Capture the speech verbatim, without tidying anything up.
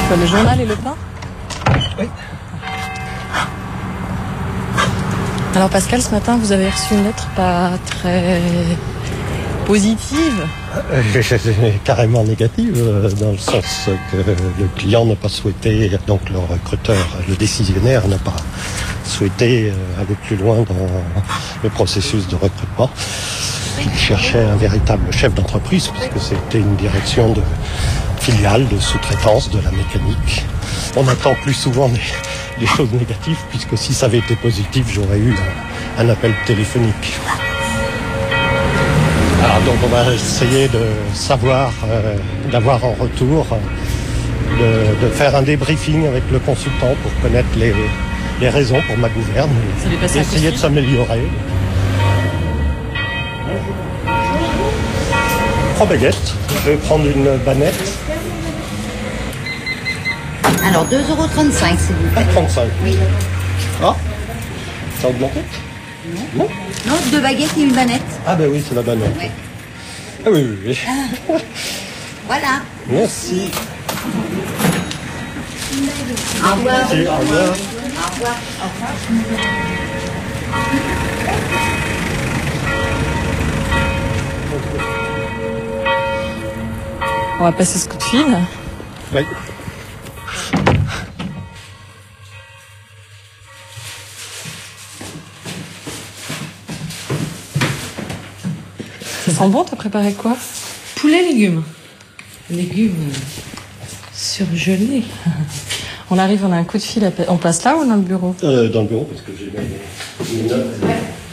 Quoi, le journal et le pain? Oui. Alors Pascal, ce matin, vous avez reçu une lettre pas très positive. Euh, carrément négative, euh, dans le sens que le client n'a pas souhaité, donc le recruteur, le décisionnaire n'a pas souhaité euh, aller plus loin dans le processus de recrutement. Il cherchait un véritable chef d'entreprise, puisque c'était une direction de filiale, de sous-traitance, de la mécanique. On attend plus souvent des, des choses négatives, puisque si ça avait été positif, j'aurais eu un, un appel téléphonique. Alors donc on va essayer de savoir, euh, d'avoir en retour, de, de faire un débriefing avec le consultant pour connaître les, les raisons pour ma gouverne, et essayer de s'améliorer. Trois baguettes, je vais prendre une banette. Alors deux euros trente-cinq, s'il vous plaît. trente-cinq. Oui. Ah, ça a augmenté? Non. Non. Non, deux baguettes et une banette. Ah ben oui, c'est la banette. Oui. Ah oui, oui, oui. Ah. Voilà. Merci. Au revoir. Merci, au revoir. Au revoir. Au revoir. On va passer ce coup de fil. Oui. Ça sent bon, t'as préparé quoi? Poulet légumes. Légumes surgelés. On arrive, on a un coup de fil. À... On passe là ou dans le bureau? Euh, dans le bureau, parce que j'ai mes, mes notes.